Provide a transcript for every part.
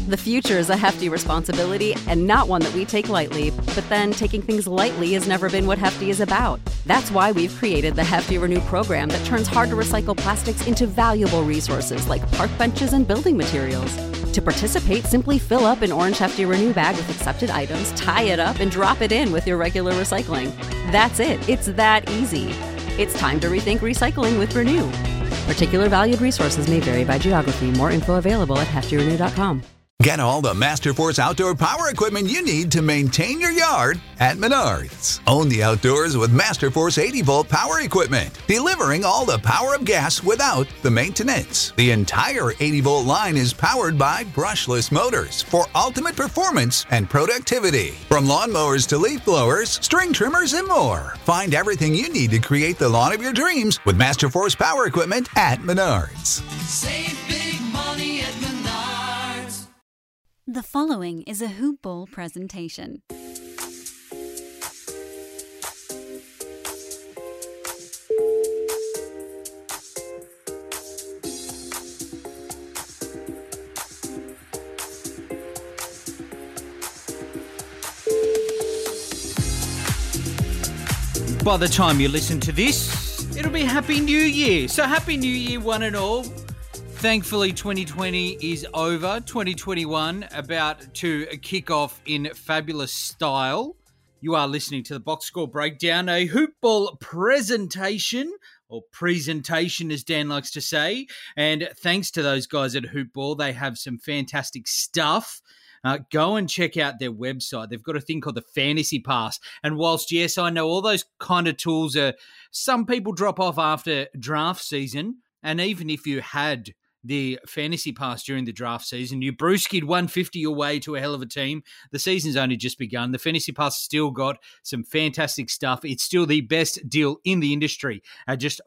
The future is a hefty responsibility and not one that we take lightly, but then taking things lightly has never been what Hefty is about. That's why we've created the Hefty Renew program that turns hard-to-recycle plastics into valuable resources like park benches and building materials. To participate, simply fill up an orange Hefty Renew bag with accepted items, tie it up, and drop it in with your regular recycling. That's it. It's that easy. It's time to rethink recycling with Renew. Particular valued resources may vary by geography. More info available at heftyrenew.com. Get all the Masterforce outdoor power equipment you need to maintain your yard at Menards. Own the outdoors with Masterforce 80-volt power equipment, delivering all the power of gas without the maintenance. The entire 80-volt line is powered by brushless motors for ultimate performance and productivity. From lawnmowers to leaf blowers, string trimmers, and more. Find everything you need to create the lawn of your dreams with Masterforce power equipment at Menards. Save big money at Menards. The following is a Hoop Ball presentation. By the time you listen to this, it'll be Happy New Year. So Happy New Year, one and all. Thankfully, 2020 is over. 2021 about to kick off in fabulous style. You are listening to the Box Score Breakdown, a hoop ball presentation, or presentation as Dan likes to say. And thanks to those guys at Hoop Ball, they have some fantastic stuff. Go and check out their website. They've got a thing called the Fantasy Pass. And whilst, yes, I know all those kind of tools are, some people drop off after draft season. And even if you had the Fantasy Pass during the draft season, you brewskied 150 your way to a hell of a team. The season's only just begun. The Fantasy Pass has still got some fantastic stuff. It's still the best deal in the industry at just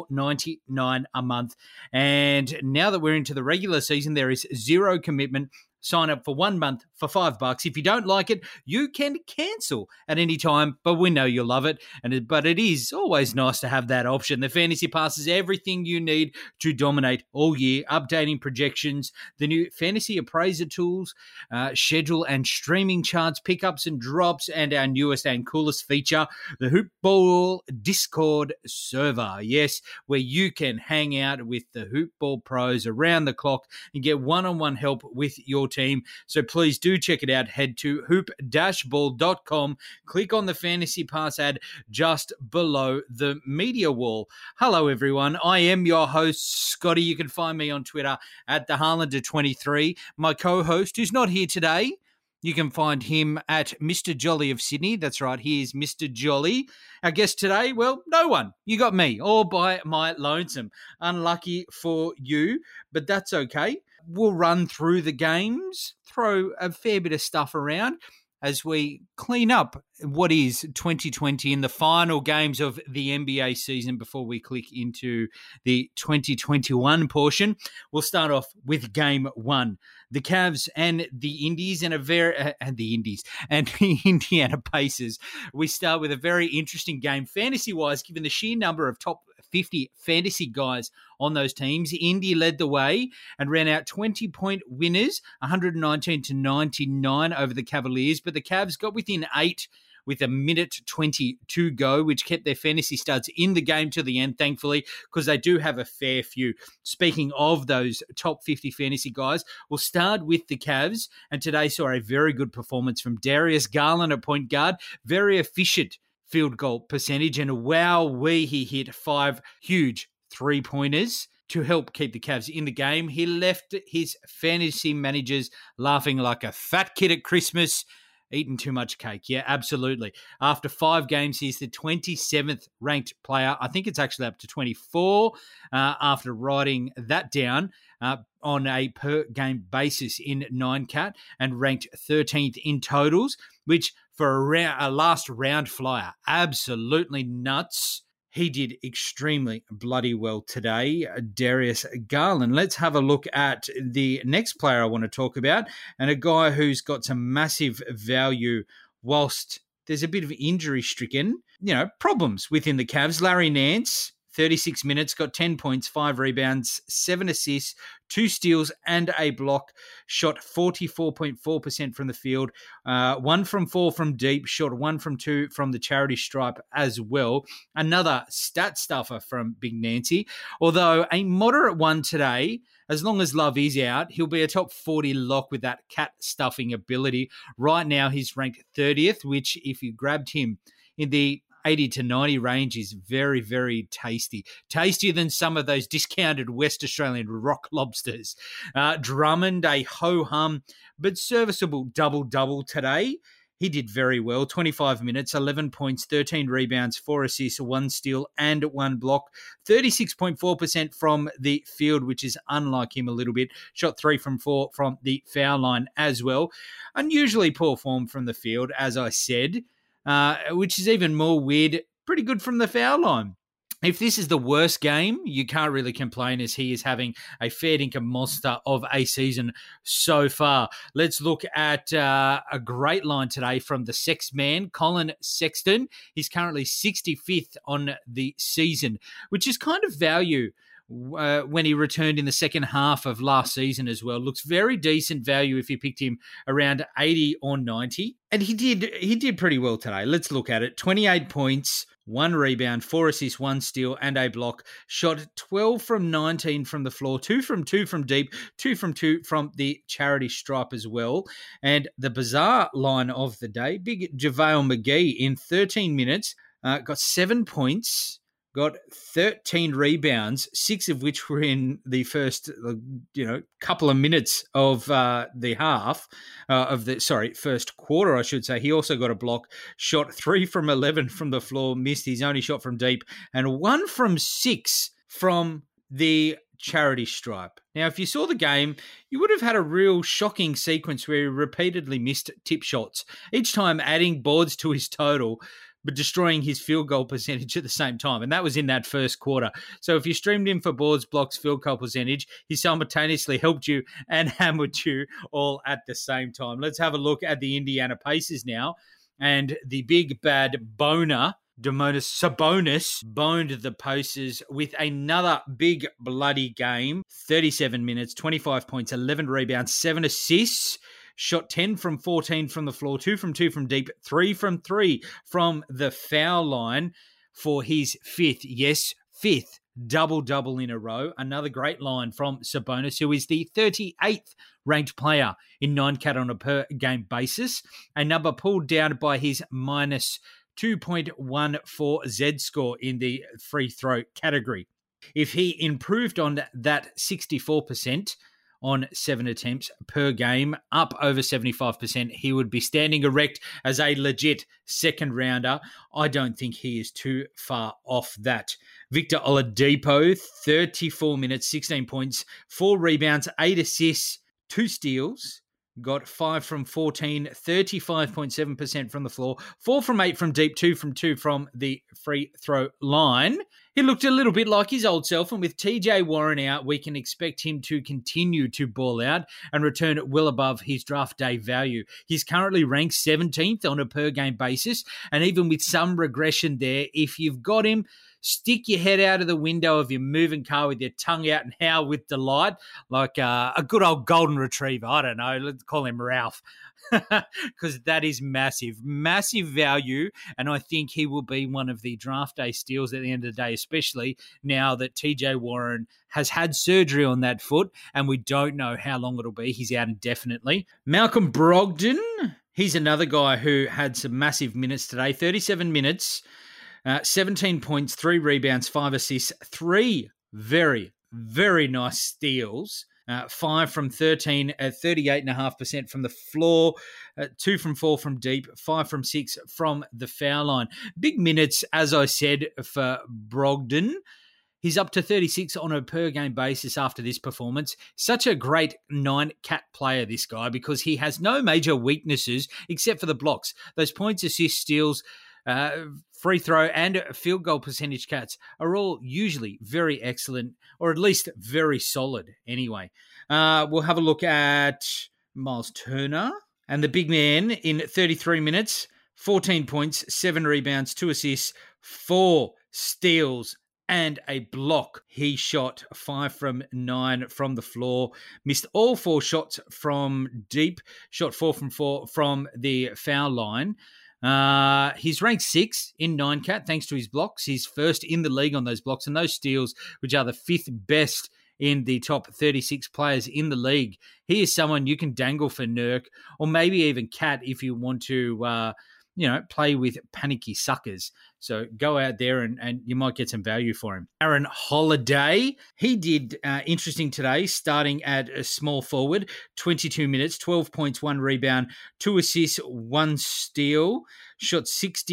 $4.99 a month. And now that we're into the regular season, there is zero commitment. Sign up for 1 month for $5. If you don't like it, you can cancel at any time, but we know you'll love it. But it is always nice to have that option. The Fantasy Pass is everything you need to dominate all year, updating projections, the new Fantasy Appraiser tools, schedule and streaming charts, pickups and drops, and our newest and coolest feature, the Hoop Ball Discord server. Yes, where you can hang out with the Hoop Ball pros around the clock and get one-on-one help with your team. So please do check it out. Head to hoop-ball.com. Click on the Fantasy Pass ad just below the media wall. Hello, everyone. I am your host, Scotty. You can find me on Twitter at the Harlander23. My co-host, who's not here today, you can find him at Mr. Jolly of Sydney. That's right, he is Mr. Jolly. Our guest today, well, no one. You got me, all by my lonesome. Unlucky for you, but that's okay. We'll run through the games, throw a fair bit of stuff around as we clean up what is 2020 in the final games of the NBA season before we click into the 2021 portion. We'll start off with game one. The Cavs and the Indies and the Indiana Pacers. We start with a very interesting game fantasy-wise, given the sheer number of top 50 fantasy guys on those teams. Indy led the way and ran out 20-point winners, 119-99 over the Cavaliers, but the Cavs got within 8 with a minute 20 to go, which kept their fantasy studs in the game to the end, thankfully, because they do have a fair few. Speaking of those top 50 fantasy guys, we'll start with the Cavs, and today saw a very good performance from Darius Garland at point guard, very efficient field goal percentage, and wowee, he hit 5 huge three-pointers to help keep the Cavs in the game. He left his fantasy managers laughing like a fat kid at Christmas, eating too much cake. Yeah, absolutely. After 5 games, he's the 27th ranked player. I think it's actually up to 24 after writing that down on a per-game basis in 9-cat and ranked 13th in totals, which for a last round flyer, absolutely nuts. He did extremely bloody well today, Darius Garland. Let's have a look at the next player I want to talk about, and a guy who's got some massive value whilst there's a bit of injury-stricken, problems within the Cavs. Larry Nance, 36 minutes, got 10 points, 5 rebounds, 7 assists, 2 steals and a block, shot 44.4% from the field, 1 from 4 from deep, shot 1 from 2 from the charity stripe as well. Another stat stuffer from Big Nancy, although a moderate one today. As long as Love is out, he'll be a top 40 lock with that cat stuffing ability. Right now, he's ranked 30th, which if you grabbed him in the 80 to 90 range is very, very tasty. Tastier than some of those discounted West Australian rock lobsters. Drummond, a ho-hum, but serviceable double-double today. He did very well, 25 minutes, 11 points, 13 rebounds, 4 assists, 1 steal and 1 block, 36.4% from the field, which is unlike him a little bit. Shot 3 from 4 from the foul line as well. Unusually poor form from the field, as I said, which is even more weird. Pretty good from the foul line. If this is the worst game, you can't really complain as he is having a fair dinkum monster of a season so far. Let's look at a great line today from the Sex Man, Colin Sexton. He's currently 65th on the season, which is kind of value when he returned in the second half of last season as well. Looks very decent value if you picked him around 80 or 90. And he did pretty well today. Let's look at it. 28 points, 1 rebound, 4 assists, 1 steal, and a block. Shot 12 from 19 from the floor, 2 from 2 from deep, 2 from 2 from the charity stripe as well. And the bizarre line of the day, big JaVale McGee in 13 minutes, got 7 points, got 13 rebounds, 6 of which were in the first, couple of minutes of the half first quarter, I should say. He also got a block, shot 3 from 11 from the floor, missed his only shot from deep, and 1 from 6 from the charity stripe. Now, if you saw the game, you would have had a real shocking sequence where he repeatedly missed tip shots, each time adding boards to his total, but destroying his field goal percentage at the same time. And that was in that first quarter. So if you streamed him for boards, blocks, field goal percentage, he simultaneously helped you and hammered you all at the same time. Let's have a look at the Indiana Pacers now. And the big bad boner, Domantas Sabonis, boned the Pacers with another big bloody game. 37 minutes, 25 points, 11 rebounds, 7 assists. Shot 10 from 14 from the floor, 2 from 2 from deep, 3 from 3 from the foul line for his fifth double-double in a row. Another great line from Sabonis, who is the 38th ranked player in 9-cat on a per-game basis, a number pulled down by his minus 2.14 Z score in the free throw category. If he improved on that 64%, on 7 attempts per game, up over 75%, he would be standing erect as a legit second rounder. I don't think he is too far off that. Victor Oladipo, 34 minutes, 16 points, 4 rebounds, 8 assists, 2 steals. Got 5 from 14, 35.7% from the floor, 4 from 8 from deep, 2 from 2 from the free throw line. He looked a little bit like his old self, and with TJ Warren out, we can expect him to continue to ball out and return well above his draft day value. He's currently ranked 17th on a per-game basis, and even with some regression there, if you've got him, stick your head out of the window of your moving car with your tongue out and howl with delight, like a good old golden retriever. I don't know, let's call him Ralph, because that is massive value, and I think he will be one of the draft day steals at the end of the day, especially now that TJ Warren has had surgery on that foot, and we don't know how long it'll be. He's out indefinitely. Malcolm Brogdon, he's another guy who had some massive minutes today, 37 minutes, 17 points, 3 rebounds, 5 assists, 3 very, very nice steals. 5 from 13 at 38.5% from the floor, 2 from 4 from deep, 5 from 6 from the foul line. Big minutes, as I said, for Brogdon. He's up to 36 on a per-game basis after this performance. Such a great 9-cat player, this guy, because he has no major weaknesses except for the blocks. Those points, assists, steals, free throw and field goal percentage cats are all usually very excellent, or at least very solid anyway. We'll have a look at Miles Turner, and the big man in 33 minutes, 14 points, 7 rebounds, 2 assists, 4 steals and a block. He shot 5 from 9 from the floor, missed all 4 shots from deep, shot 4 from 4 from the foul line. He's ranked 6 in 9-cat thanks to his blocks. He's first in the league on those blocks and those steals, which are the 5th best in the top 36 players in the league. He is someone you can dangle for Nurk, or maybe even Cat if you want to play with panicky suckers. So go out there and you might get some value for him. Aaron Holiday, he did interesting today, starting at a small forward, 22 minutes, 12 points, 1 rebound, 2 assists, 1 steal, shot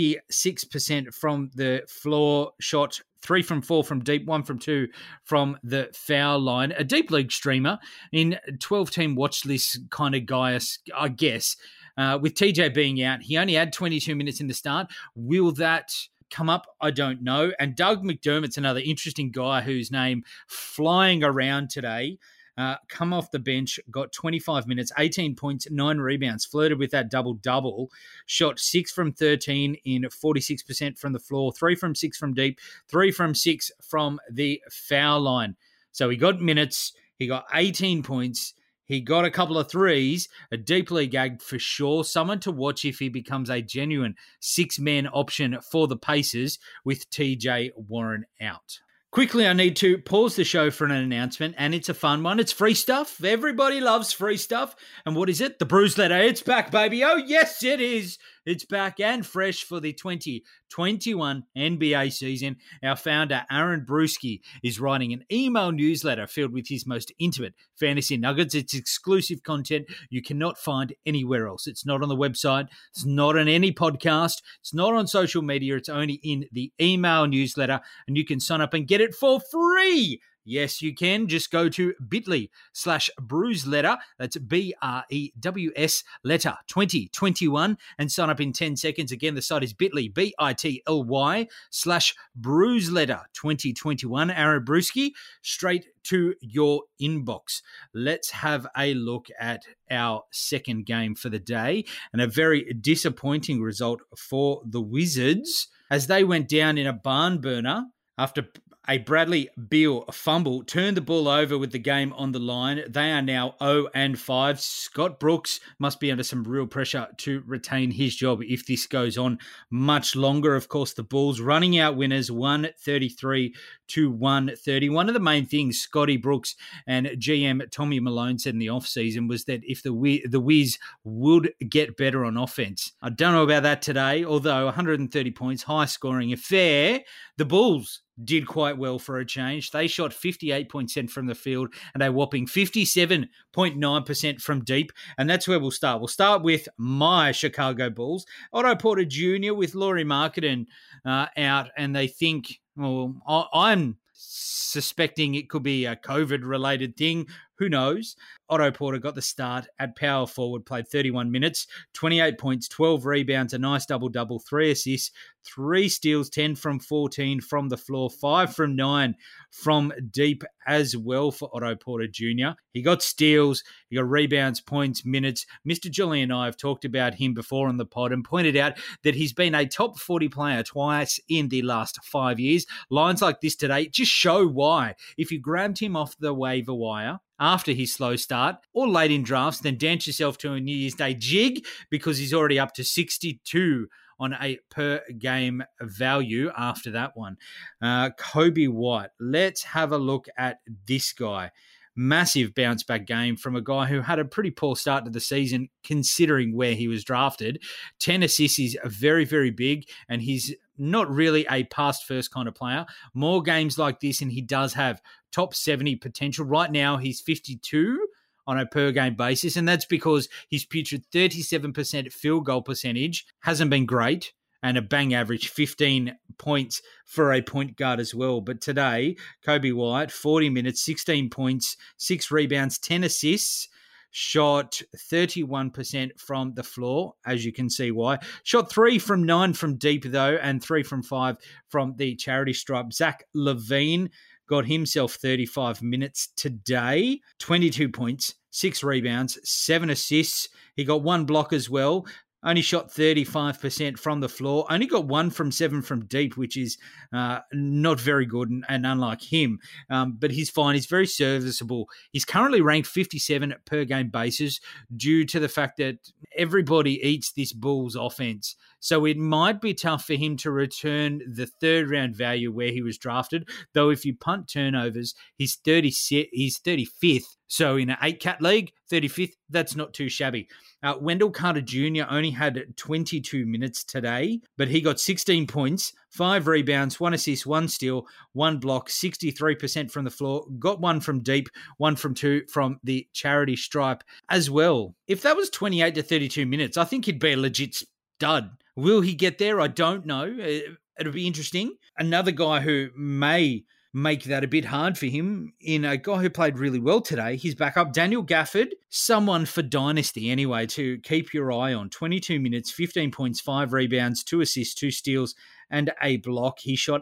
66% from the floor, shot 3 from 4 from deep, 1 from 2 from the foul line. A deep league streamer in 12-team watch list kind of guy, I guess. With TJ being out, he only had 22 minutes in the start. Will that come up? I don't know. And Doug McDermott's another interesting guy whose name flying around today. Come off the bench, got 25 minutes, 18 points, 9 rebounds, flirted with that double-double, shot 6 from 13 in 46% from the floor, 3 from 6 from deep, 3 from 6 from the foul line. So he got minutes, he got 18 points, he got a couple of threes, a deep league gag for sure, someone to watch if he becomes a genuine 6-man option for the Pacers with TJ Warren out. Quickly, I need to pause the show for an announcement, and it's a fun one. It's free stuff. Everybody loves free stuff. And what is it? The Bruise Letter. It's back, baby. Oh, yes, it is. It's back and fresh for the 2021 NBA season. Our founder, Aaron Bruski, is writing an email newsletter filled with his most intimate fantasy nuggets. It's exclusive content you cannot find anywhere else. It's not on the website. It's not on any podcast. It's not on social media. It's only in the email newsletter, and you can sign up and get it for free. Yes, you can. Just go to bit.ly/Bruise Letter. That's BREWS Letter 2021 and sign up in 10 seconds. Again, the site is bit.ly, BITLY/Bruise Letter 2021. Aaron Bruski, straight to your inbox. Let's have a look at our second game for the day, and a very disappointing result for the Wizards as they went down in a barn burner after a Bradley Beal fumble turned the ball over with the game on the line. They are now 0-5. Scott Brooks must be under some real pressure to retain his job if this goes on much longer. Of course, the Bulls running out winners 133-130. One of the main things Scotty Brooks and GM Tommy Malone said in the offseason was that if the Wiz would get better on offense. I don't know about that today, although 130 points, high scoring affair. The Bulls did quite well for a change. They shot 58% from the field and a whopping 57.9% from deep. And that's where we'll start. We'll start with my Chicago Bulls. Otto Porter Jr. with Lauri Markkanen out, and they think, well, I'm suspecting it could be a COVID-related thing. Who knows? Otto Porter got the start at power forward, played 31 minutes, 28 points, 12 rebounds, a nice double-double, 3 assists, 3 steals, 10 from 14 from the floor, 5 from 9 from deep as well for Otto Porter Jr. He got steals, he got rebounds, points, minutes. Mr. Julian and I have talked about him before on the pod and pointed out that he's been a top 40 player twice in the last 5 years. Lines like this today just show why. If you grabbed him off the waiver wire after his slow start or late in drafts, then dance yourself to a New Year's Day jig because he's already up to 62 on a per-game value after that one. Kobe White. Let's have a look at this guy. Massive bounce-back game from a guy who had a pretty poor start to the season considering where he was drafted. 10 assists is very, very big, and he's not really a pass-first kind of player. More games like this, and he does have top 70 potential. Right now, he's 52 on a per-game basis, and that's because his putrid 37% field goal percentage hasn't been great, and a bang average 15 points for a point guard as well. But today, Kobe White, 40 minutes, 16 points, 6 rebounds, 10 assists, shot 31% from the floor, as you can see why. Shot 3 from 9 from deep, though, and 3 from 5 from the charity stripe. Zach LaVine got himself 35 minutes today, 22 points, 6 rebounds, 7 assists. He got 1 block as well. only shot 35% from the floor, only got 1 from 7 from deep, which is not very good and unlike him. But he's fine. He's very serviceable. He's currently ranked 57 per game basis due to the fact that everybody eats this Bulls offense. So it might be tough for him to return the third round value where he was drafted, though if you punt turnovers, he's 35th. So in an 8-cat league, 35th, that's not too shabby. Wendell Carter Jr. only had 22 minutes today, but he got 16 points, 5 rebounds, 1 assist, 1 steal, 1 block, 63% from the floor, got 1 from deep, 1 from 2 from the charity stripe as well. If that was 28 to 32 minutes, I think he'd be a legit stud. Will he get there? I don't know. It'll be interesting. Another guy who may make that a bit hard for him in a guy who played really well today. He's back up. Daniel Gafford, someone for Dynasty anyway to keep your eye on. 22 minutes, 15 points, 5 rebounds, 2 assists, 2 steals, and a block. He shot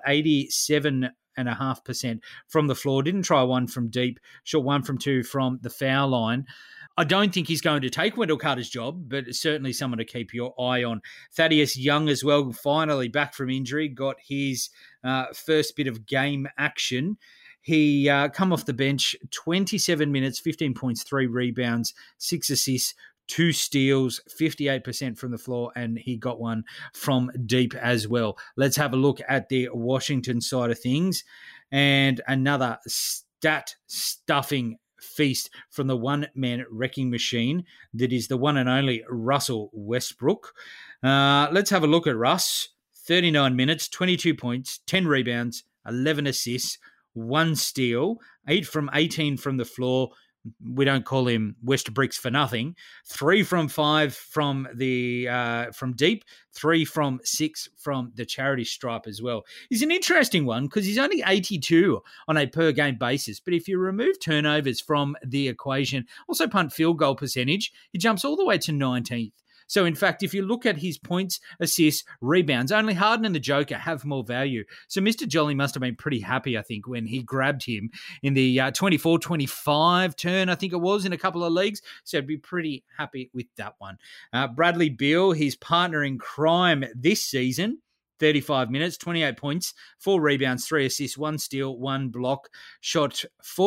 87.5% from the floor. Didn't try 1 from deep. Shot 1 from 2 from the foul line. I don't think he's going to take Wendell Carter's job, but certainly someone to keep your eye on. Thaddeus Young as well, finally back from injury, got his first bit of game action. He come off the bench, 27 minutes, 15 points, 3 rebounds, 6 assists, 2 steals, 58% from the floor, and he got 1 from deep as well. Let's have a look at the Washington side of things. And another stat-stuffing feast from the one-man wrecking machine that is the one and only Russell Westbrook. Let's have a look at Russ. 39 minutes, 22 points, 10 rebounds, 11 assists, 1 steal, 8 from 18 from the floor. We don't call him Westbricks for nothing. 3 from 5 from deep, 3 from 6 from the charity stripe as well. He's an interesting one because he's only 82 on a per game basis. But if you remove turnovers from the equation, also punt field goal percentage, he jumps all the way to 19th. So, in fact, if you look at his points, assists, rebounds, only Harden and the Joker have more value. So, Mr. Jolly must have been pretty happy, I think, when he grabbed him in the 24-25 turn, I think it was, in a couple of leagues. So, I'd be pretty happy with that one. Bradley Beal, his partner in crime this season, 35 minutes, 28 points, 4 rebounds, 3 assists, 1 steal, 1 block, shot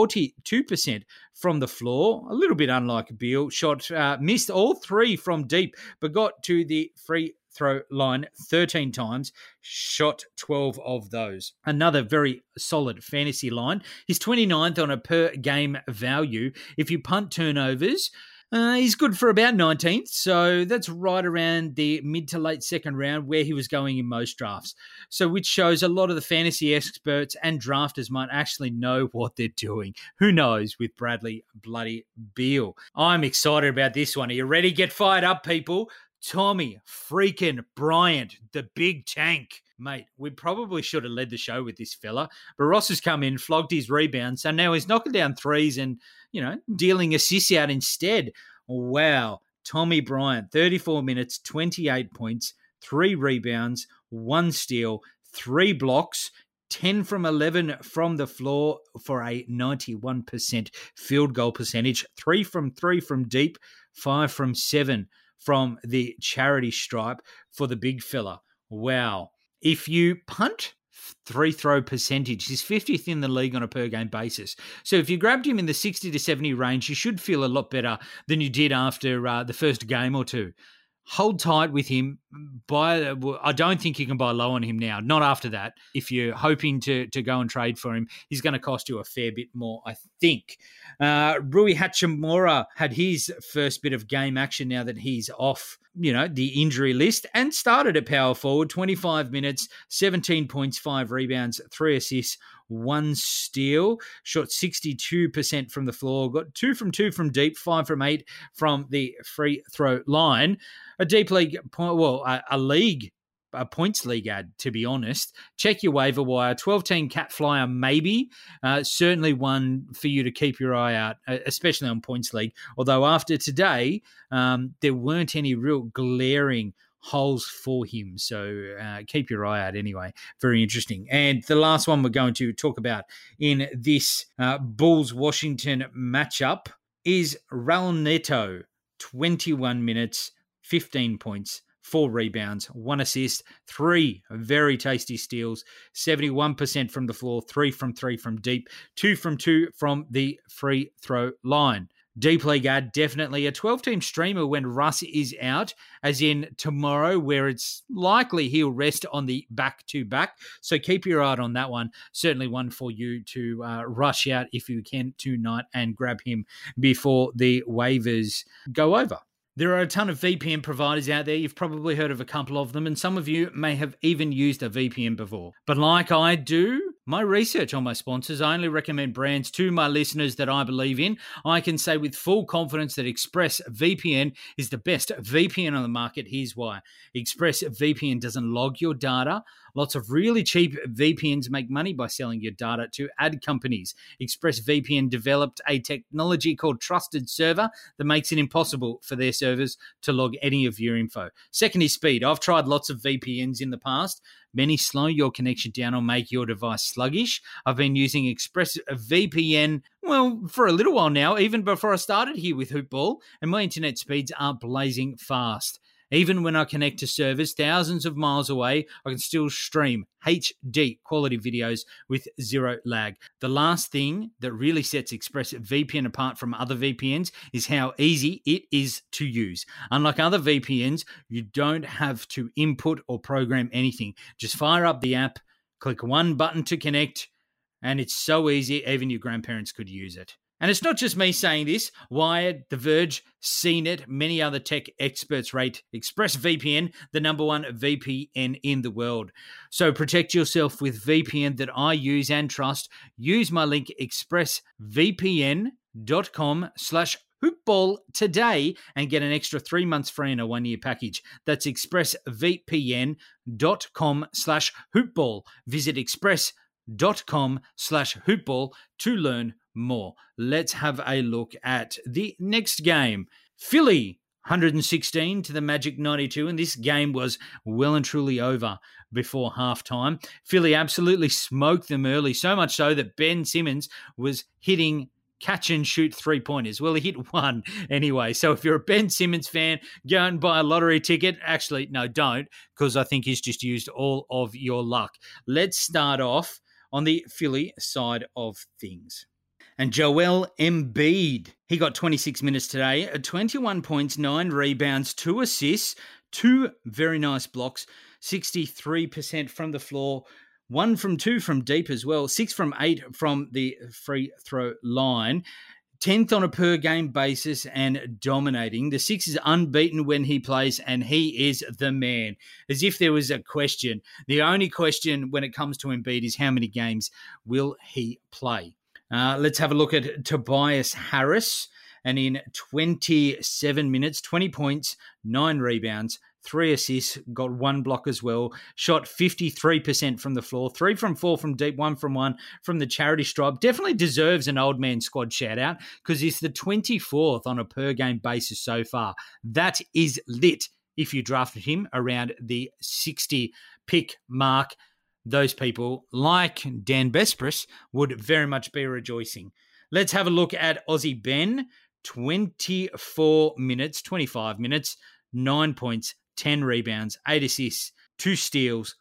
42% from the floor, a little bit unlike Beal, missed all 3 from deep, but got to the free throw line 13 times, shot 12 of those. Another very solid fantasy line. He's 29th on a per game value. If you punt turnovers, he's good for about 19th, so that's right around the mid to late second round where he was going in most drafts. So which shows a lot of the fantasy experts and drafters might actually know what they're doing. Who knows with Bradley bloody Beal. I'm excited about this one. Are you ready? Get fired up, people. Tommy freaking Bryant, the big tank. Mate, we probably should have led the show with this fella. But Ross has come in, flogged his rebounds, so now he's knocking down threes and, dealing assists out instead. Wow. Tommy Bryant, 34 minutes, 28 points, 3 rebounds, 1 steal, 3 blocks, 10 from 11 from the floor for a 91% field goal percentage, 3 from 3 from deep, 5 from 7 from the charity stripe for the big fella. Wow. If you punt, free throw percentage, he's 50th in the league on a per game basis. So if you grabbed him in the 60 to 70 range, you should feel a lot better than you did after the first game or two. Hold tight with him. I don't think you can buy low on him now. Not after that. If you're hoping to go and trade for him, he's going to cost you a fair bit more, I think. Rui Hachimura had his first bit of game action now that he's off, the injury list and started at power forward, 25 minutes, 17 points, 5 rebounds, 3 assists, 1 steal, shot 62% from the floor, got 2 from 2 from deep, 5 from 8 from the free throw line. A deep league, a points league ad, to be honest. Check your waiver wire. 12-team cat flyer, maybe. Certainly one for you to keep your eye out, especially on points league. Although after today, there weren't any real glaring holes for him. So keep your eye out anyway. Very interesting. And the last one we're going to talk about in this Bulls-Washington matchup is Raul Neto, 21 minutes, 15 points, 4 rebounds, 1 assist, 3 very tasty steals, 71% from the floor, 3 from deep, 2 from 2 from the free throw line. Deep league ad, definitely a 12-team streamer when Russ is out, as in tomorrow, where it's likely he'll rest on the back-to-back. So keep your eye on that one. Certainly one for you to rush out if you can tonight and grab him before the waivers go over. There are a ton of VPN providers out there. You've probably heard of a couple of them, and some of you may have even used a VPN before. But like I do my research on my sponsors, I only recommend brands to my listeners that I believe in. I can say with full confidence that ExpressVPN is the best VPN on the market. Here's why. ExpressVPN doesn't log your data. Lots of really cheap VPNs make money by selling your data to ad companies. ExpressVPN developed a technology called Trusted Server that makes it impossible for their servers to log any of your info. Second is speed. I've tried lots of VPNs in the past. Many slow your connection down or make your device sluggish. I've been using ExpressVPN, well, for a little while now, even before I started here with Hoopball, and my internet speeds are blazing fast. Even when I connect to servers thousands of miles away, I can still stream HD quality videos with zero lag. The last thing that really sets ExpressVPN apart from other VPNs is how easy it is to use. Unlike other VPNs, you don't have to input or program anything. Just fire up the app, click one button to connect, and it's so easy, even your grandparents could use it. And it's not just me saying this. Wired, The Verge, CNET, many other tech experts rate ExpressVPN the number one VPN in the world. So protect yourself with VPN that I use and trust. Use my link expressvpn.com/hoopball today and get an extra 3 months free in a 1-year package. That's expressvpn.com/hoopball. Visit express.com/hoopball to learn more. Let's have a look at the next game. Philly 116 to the Magic 92, and this game was well and truly over before halftime. Philly absolutely smoked them early, so much so that Ben Simmons was hitting catch-and-shoot three-pointers. Well, he hit one anyway. So if you're a Ben Simmons fan, go and buy a lottery ticket. Actually, no, don't, because I think he's just used all of your luck. Let's start off on the Philly side of things. And Joel Embiid, he got 26 minutes today, 21 points, 9 rebounds, 2 assists, 2 very nice blocks, 63% from the floor, 1 from 2 from deep as well, 6 from 8 from the free throw line. 10th on a per-game basis and dominating. The Six is unbeaten when he plays, and he is the man. As if there was a question. The only question when it comes to Embiid is how many games will he play? Let's have a look at Tobias Harris. And in 27 minutes, 20 points, 9 rebounds, 3 assists, got 1 block as well, shot 53% from the floor, 3 from 4 from deep, 1 from 1 from the charity stripe. Definitely deserves an old man squad shout out because he's the 24th on a per game basis so far. That is lit if you drafted him around the 60 pick mark. Those people, like Dan Bespris, would very much be rejoicing. Let's have a look at Aussie Ben. 24 minutes, 25 minutes, 9 points, 10 rebounds, 8 assists, 2 steals,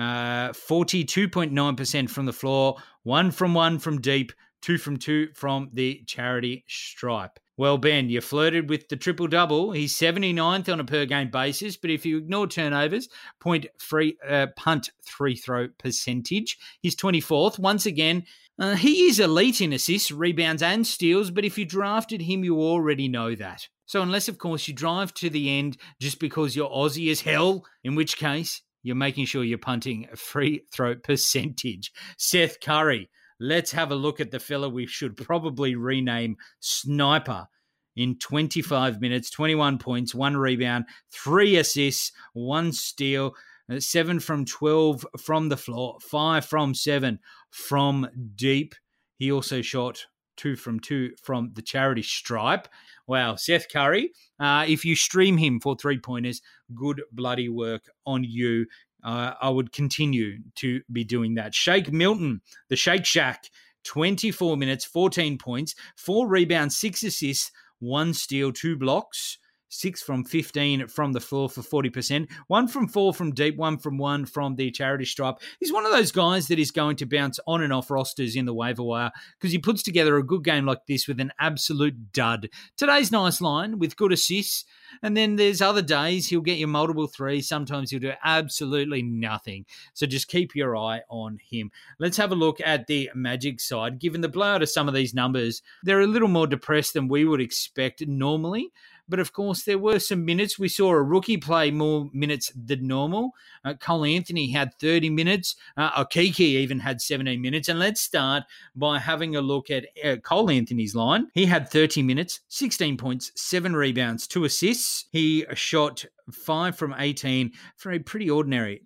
42.9% from the floor, 1 from deep, 2 from 2 from the charity stripe. Well, Ben, you flirted with the triple-double. He's 79th on a per-game basis, but if you ignore turnovers, punt free-throw percentage, he's 24th. Once again, he is elite in assists, rebounds, and steals, but if you drafted him, you already know that. So unless, of course, you drive to the end just because you're Aussie as hell, in which case you're making sure you're punting free-throw percentage. Seth Curry. Let's have a look at the fella we should probably rename Sniper. In 25 minutes, 21 points, 1 rebound, 3 assists, 1 steal, 7 from 12 from the floor, 5 from 7 from deep. He also shot 2 from 2 from the charity stripe. Wow, Seth Curry, if you stream him for 3-pointers, good bloody work on you. I would continue to be doing that. Shake Milton, the Shake Shack, 24 minutes, 14 points, 4 rebounds, 6 assists, 1 steal, 2 blocks, 6 from 15 from the floor for 40%, 1 from 4 from deep, 1 from 1 from the charity stripe. He's one of those guys that is going to bounce on and off rosters in the waiver wire because he puts together a good game like this with an absolute dud. Today's nice line with good assists, and then there's other days he'll get you multiple threes. Sometimes he'll do absolutely nothing. So just keep your eye on him. Let's have a look at the Magic side. Given the blowout of some of these numbers, they're a little more depressed than we would expect normally. But, of course, there were some minutes. We saw a rookie play more minutes than normal. Cole Anthony had 30 minutes. Okeke even had 17 minutes. And let's start by having a look at Cole Anthony's line. He had 30 minutes, 16 points, 7 rebounds, 2 assists. He shot 5 from 18 for a pretty ordinary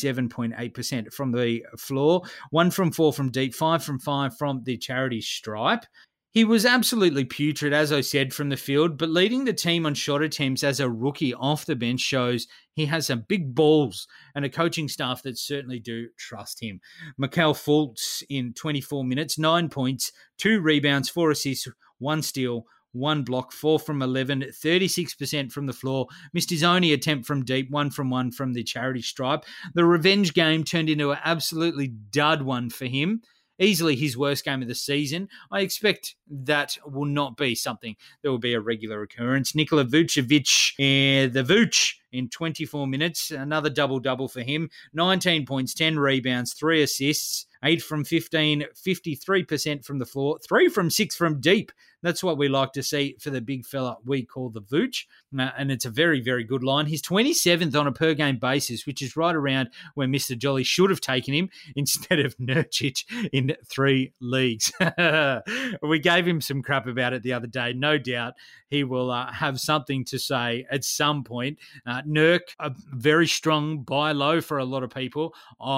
27.8% from the floor. 1 from 4 from deep, 5 from 5 from the charity stripe. He was absolutely putrid, as I said, from the field, but leading the team on shot attempts as a rookie off the bench shows he has some big balls and a coaching staff that certainly do trust him. Markelle Fultz in 24 minutes, 9 points, 2 rebounds, 4 assists, 1 steal, 1 block, 4 from 11, 36% from the floor. Missed his only attempt from deep, 1 from 1 from the charity stripe. The revenge game turned into an absolutely dud one for him. Easily his worst game of the season. I expect that will not be something that will be a regular occurrence. Nikola Vucevic, the Vooch, in 24 minutes, another double-double for him. 19 points, 10 rebounds, 3 assists, 8 from 15, 53% from the floor, 3 from 6 from deep. That's what we like to see for the big fella we call the Vooch. And it's a very, very good line. He's 27th on a per-game basis, which is right around where Mr. Jolly should have taken him instead of Nurkic in 3 leagues. We gave him some crap about it the other day. No doubt he will have something to say at some point. Nurk, a very strong buy low for a lot of people.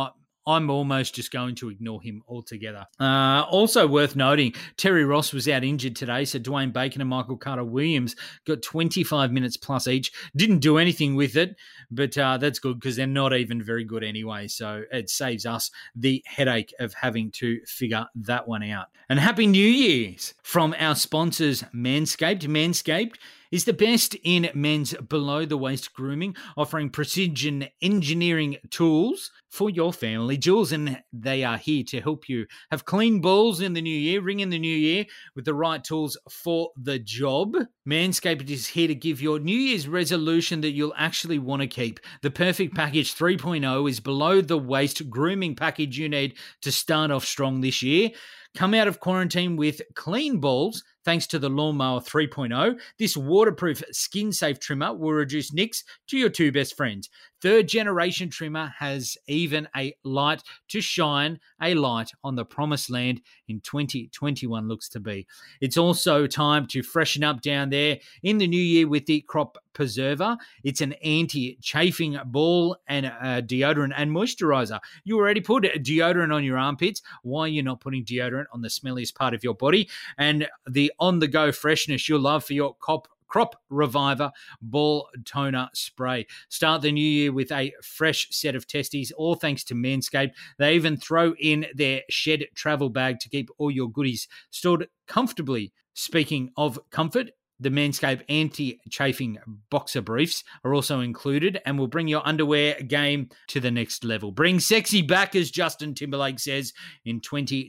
I'm almost just going to ignore him altogether. Also worth noting, Terry Ross was out injured today, so Dwayne Bacon and Michael Carter-Williams got 25 minutes plus each. Didn't do anything with it, but that's good because they're not even very good anyway, so it saves us the headache of having to figure that one out. And Happy New Year's from our sponsors, Manscaped. Manscaped is the best in men's below-the-waist grooming, offering precision engineering tools for your family jewels, and they are here to help you have clean balls in the new year, ring in the new year with the right tools for the job. Manscaped is here to give your New Year's resolution that you'll actually want to keep. The Perfect Package 3.0 is below-the-waist grooming package you need to start off strong this year. Come out of quarantine with clean balls thanks to the Lawnmower 3.0. This waterproof skin-safe trimmer will reduce nicks to your 2 best friends. 3rd generation trimmer has even a light to shine a light on the promised land in 2021 looks to be. It's also time to freshen up down there in the new year with the Crop Preserver. It's an anti-chafing ball and deodorant and moisturizer. You already put deodorant on your armpits. Why are you not putting deodorant on the smelliest part of your body? And the on-the-go freshness you'll love for your Crop Reviver Ball Toner Spray. Start the new year with a fresh set of testes, all thanks to Manscaped. They even throw in their shed travel bag to keep all your goodies stored comfortably. Speaking of comfort, the Manscaped anti-chafing boxer briefs are also included and will bring your underwear game to the next level. Bring sexy back, as Justin Timberlake says, in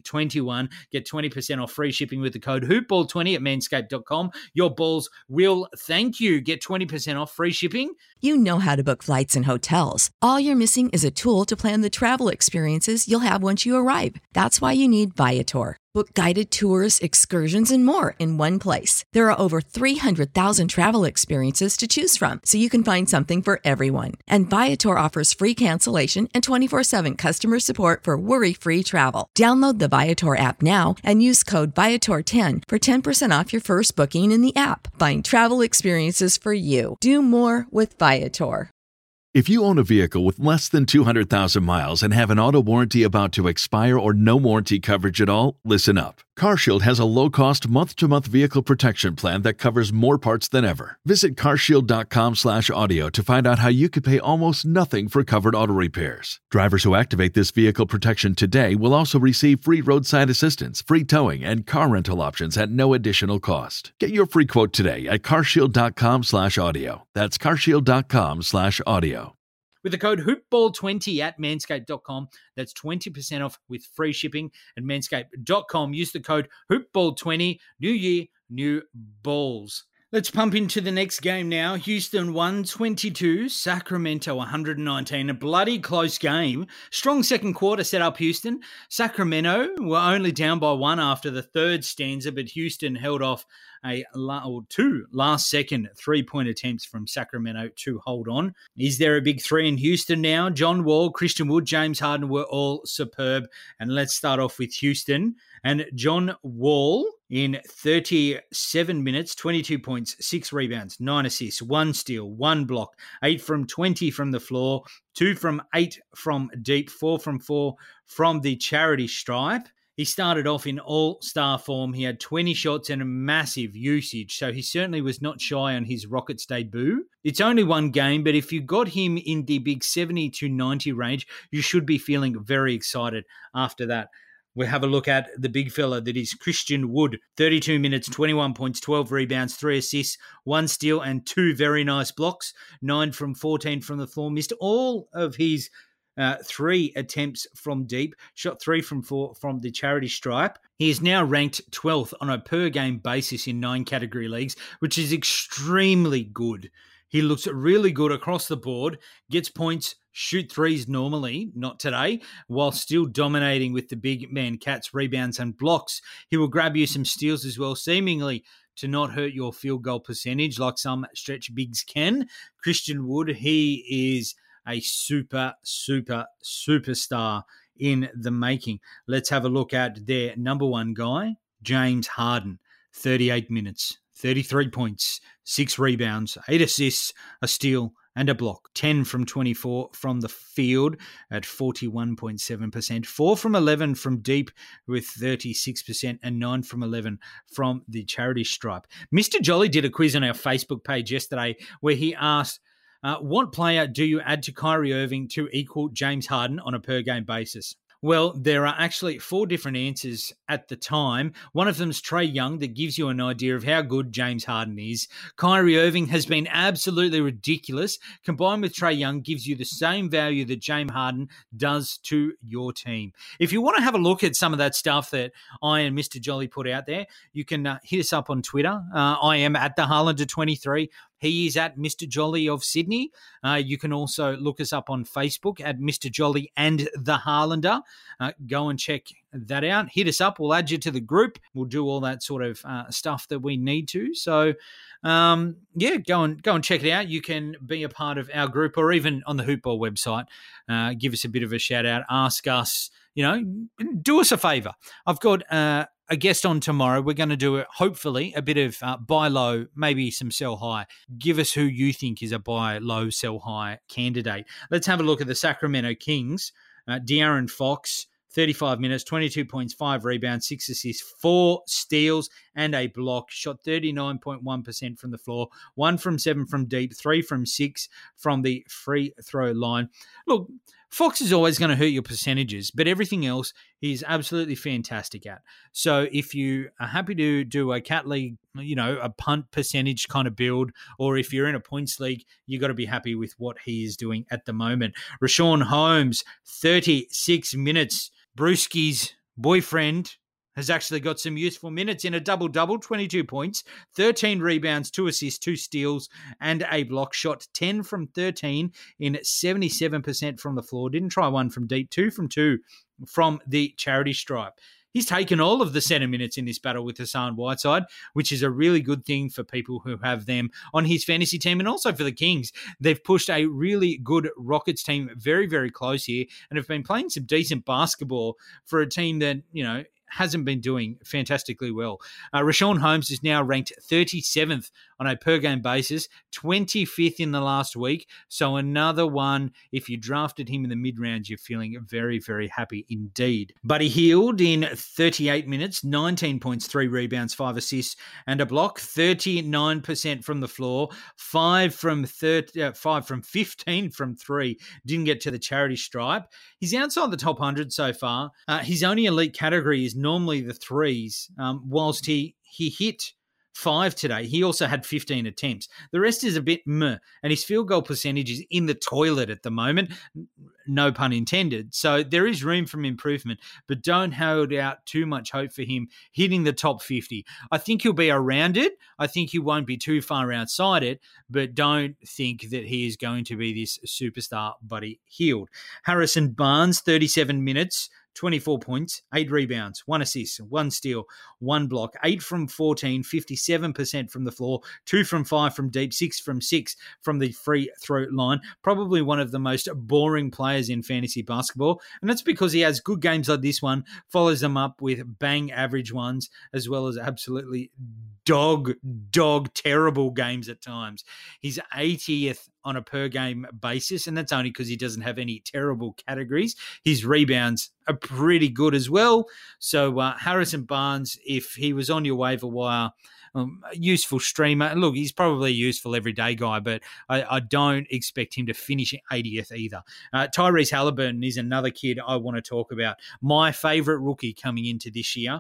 2021. Get 20% off free shipping with the code HoopBall20 at manscaped.com. Your balls will thank you. Get 20% off free shipping. You know how to book flights and hotels. All you're missing is a tool to plan the travel experiences you'll have once you arrive. That's why you need Viator. Book guided tours, excursions, and more in one place. There are over 300,000 travel experiences to choose from, so you can find something for everyone. And Viator offers free cancellation and 24/7 customer support for worry-free travel. Download the Viator app now and use code Viator10 for 10% off your first booking in the app. Find travel experiences for you. Do more with Viator. If you own a vehicle with less than 200,000 miles and have an auto warranty about to expire or no warranty coverage at all, listen up. CarShield has a low-cost month-to-month vehicle protection plan that covers more parts than ever. Visit carshield.com/audio to find out how you could pay almost nothing for covered auto repairs. Drivers who activate this vehicle protection today will also receive free roadside assistance, free towing, and car rental options at no additional cost. Get your free quote today at carshield.com/audio. That's carshield.com/audio. With the code HoopBall20 at manscaped.com, that's 20% off with free shipping at manscaped.com. Use the code HoopBall20. New year, new balls. Let's pump into the next game now. Houston 122, Sacramento 119. A bloody close game. Strong second quarter set up Houston. Sacramento were only down by one after the third stanza, but Houston held off two last-second three-point attempts from Sacramento to hold on. Is there a big three in Houston now? John Wall, Christian Wood, James Harden were all superb. And let's start off with Houston. And John Wall, in 37 minutes, 22 points, 6 rebounds, 9 assists, 1 steal, 1 block, 8 from 20 from the floor, 2 from 8 from deep, 4 from 4 from the charity stripe. He started off in all-star form. He had 20 shots and a massive usage, so he certainly was not shy on his Rockets debut. It's only one game, but if you got him in the big 70 to 90 range, you should be feeling very excited after that. We'll have a look at the big fella that is Christian Wood. 32 minutes, 21 points, 12 rebounds, 3 assists, 1 steal, and 2 very nice blocks. 9 from 14 from the floor. Missed all of his 3 attempts from deep. Shot 3 from 4 from the charity stripe. He is now ranked 12th on a per-game basis in 9 category leagues, which is extremely good. He looks really good across the board, gets points, shoot threes normally, not today, while still dominating with the big man Cats, rebounds and blocks. He will grab you some steals as well, seemingly to not hurt your field goal percentage like some stretch bigs can. Christian Wood, he is a superstar in the making. Let's have a look at their number one guy, James Harden, 38 minutes. 33 points, 6 rebounds, 8 assists, a steal, and a block. 10 from 24 from the field at 41.7%. 4 from 11 from deep with 36%, and 9 from 11 from the charity stripe. Mr. Jolly did a quiz on our Facebook page yesterday where he asked, what player do you add to Kyrie Irving to equal James Harden on a per-game basis? Well, there are actually 4 different answers at the time. One of them is Trae Young, that gives you an idea of how good James Harden is. Kyrie Irving has been absolutely ridiculous. Combined with Trae Young gives you the same value that James Harden does to your team. If you want to have a look at some of that stuff that I and Mr. Jolly put out there, you can hit us up on Twitter. I am at the Harlander23. He is at Mr. Jolly of Sydney. You can also look us up on Facebook at Mr. Jolly and the Harlander. Go and check that out. Hit us up. We'll add you to the group. We'll do all that sort of stuff that we need to. So, go and check it out. You can be a part of our group, or even on the Hoopball website. Give us a bit of a shout out. Ask us, do us a favor. I've got a guest on tomorrow. We're going to do, hopefully, a bit of buy low, maybe some sell high. Give us who you think is a buy low, sell high candidate. Let's have a look at the Sacramento Kings. De'Aaron Fox, 35 minutes, 22 points, 5 rebounds, 6 assists, 4 steals, and a block. Shot 39.1% from the floor, 1 from 7 from deep, 3 from 6 from the free throw line. Look, Fox is always going to hurt your percentages, but everything else he's absolutely fantastic at. So if you are happy to do a cat league, a punt percentage kind of build, or if you're in a points league, you got to be happy with what he is doing at the moment. Rashawn Holmes, 36 minutes. Brewski's boyfriend has actually got some useful minutes in a double-double, 22 points, 13 rebounds, 2 assists, 2 steals, and a block. Shot 10 from 13 in 77% from the floor. Didn't try 1 from deep, 2 from 2 from the charity stripe. He's taken all of the center minutes in this battle with Hassan Whiteside, which is a really good thing for people who have them on his fantasy team, and also for the Kings. They've pushed a really good Rockets team very, very close here, and have been playing some decent basketball for a team that, hasn't been doing fantastically well. Rashawn Holmes is now ranked 37th on a per-game basis, 25th in the last week. So another one, if you drafted him in the mid-rounds, you're feeling very, very happy indeed. Buddy Hield in 38 minutes, 19 points, 3 rebounds, 5 assists and a block, 39% from the floor, 5 from 15 from 3. Didn't get to the charity stripe. He's outside the top 100 so far. His only elite category is normally the threes, whilst he hit 5 today. He also had 15 attempts. The rest is a bit meh, and his field goal percentage is in the toilet at the moment, no pun intended. So there is room for improvement, but don't hold out too much hope for him hitting the top 50. I think he'll be around it. I think he won't be too far outside it, but don't think that he is going to be this superstar Buddy Hield. Harrison Barnes, 37 minutes, 24 points, 8 rebounds, 1 assist, 1 steal, 1 block, 8 from 14, 57% from the floor, 2 from 5 from deep, 6 from 6 from the free throw line. Probably one of the most boring players in fantasy basketball, and that's because he has good games like this one, follows them up with bang average ones, as well as absolutely dog terrible games at times. He's 80th on a per game basis, and that's only because he doesn't have any terrible categories. His rebounds are pretty good as well. So Harrison Barnes, if he was on your waiver wire, useful streamer. Look, he's probably a useful everyday guy, but I don't expect him to finish 80th either. Tyrese Halliburton is another kid I want to talk about. My favourite rookie coming into this year,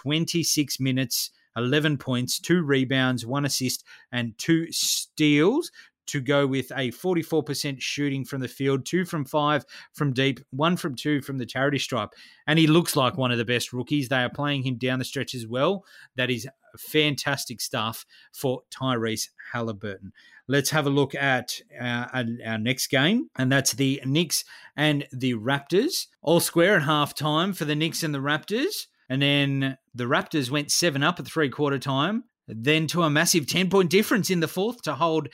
26 minutes, 11 points, 2 rebounds, 1 assist, and 2 steals, to go with a 44% shooting from the field, 2 from 5 from deep, 1 from 2 from the charity stripe. And he looks like one of the best rookies. They are playing him down the stretch as well. That is fantastic stuff for Tyrese Halliburton. Let's have a look at our next game, and that's the Knicks and the Raptors. All square at halftime for the Knicks and the Raptors. And then the Raptors went 7 up at three-quarter time, then to a massive 10-point difference in the fourth to hold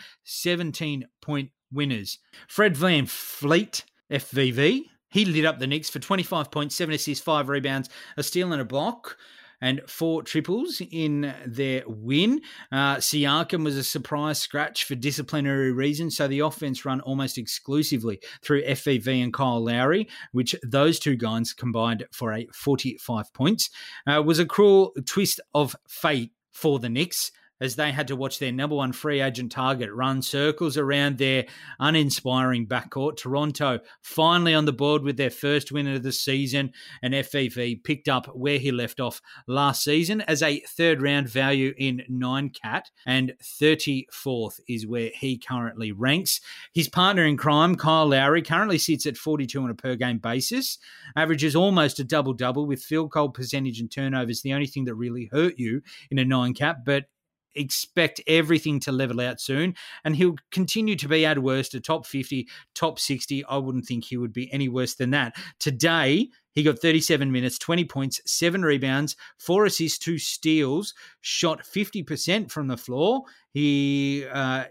17-point winners. Fred VanVleet, FVV, he lit up the Knicks for 25 points, 7 assists, 5 rebounds, a steal and a block, and 4 triples in their win. Siakam was a surprise scratch for disciplinary reasons, so the offense run almost exclusively through FVV and Kyle Lowry, which those two guys combined for a 45 points. It was a cruel twist of fate for the Knicks, as they had to watch their number one free agent target run circles around their uninspiring backcourt. Toronto finally on the board with their first win of the season, and FVV picked up where he left off last season as a third-round value in 9-cat, and 34th is where he currently ranks. His partner in crime, Kyle Lowry, currently sits at 42 on a per-game basis, averages almost a double-double, with field goal percentage and turnovers the only thing that really hurt you in a 9-cap, but expect everything to level out soon, and he'll continue to be at worst a top 50, top 60. I wouldn't think he would be any worse than that. Today, he got 37 minutes, 20 points, 7 rebounds, 4 assists, 2 steals, shot 50% from the floor. He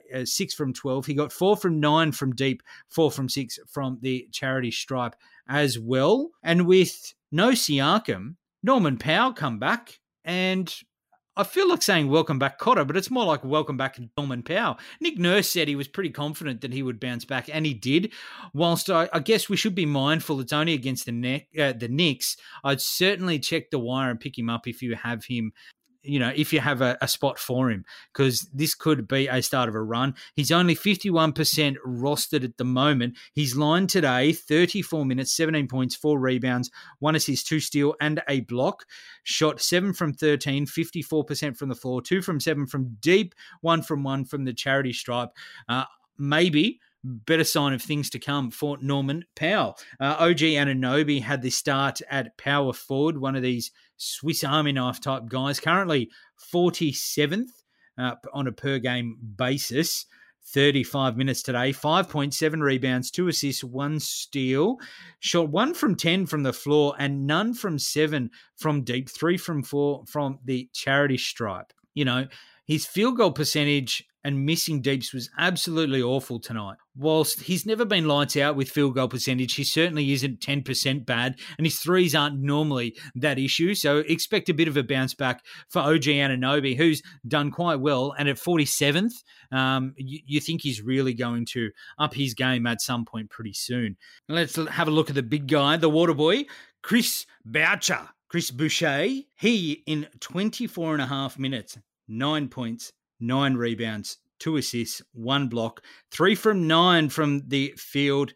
6 from 12. He got 4 from 9 from deep, 4 from 6 from the charity stripe as well. And with no Siakam, Norman Powell come back, and I feel like saying welcome back Cotter, but it's more like welcome back Norman Powell. Nick Nurse said he was pretty confident that he would bounce back, and he did. Whilst I guess we should be mindful it's only against the Knicks, I'd certainly check the wire and pick him up if you have him, if you have a spot for him, because this could be a start of a run. He's only 51% rostered at the moment. He's lined today, 34 minutes, 17 points, 4 rebounds, 1 assist, 2 steal, and a block. Shot 7 from 13, 54% from the floor, 2 from 7 from deep, 1 from 1 from the charity stripe. Maybe better sign of things to come for Norman Powell. OG Anunoby had the start at power forward, one of these Swiss Army knife type guys, currently 47th on a per game basis. 35 minutes today, 5.7 rebounds, 2 assists, 1 steal. Shot 1 from 10 from the floor and none from 7 from deep, 3 from 4 from the charity stripe. His field goal percentage and missing deeps was absolutely awful tonight. Whilst he's never been lights out with field goal percentage, he certainly isn't 10% bad, and his threes aren't normally that issue. So expect a bit of a bounce back for OG Anunoby, who's done quite well. And at 47th, you think he's really going to up his game at some point pretty soon. Let's have a look at the big guy, the water boy, Chris Boucher. Chris Boucher, he in 24 and a half minutes, 9 points, 9 rebounds, 2 assists, 1 block, 3 from 9 from the field,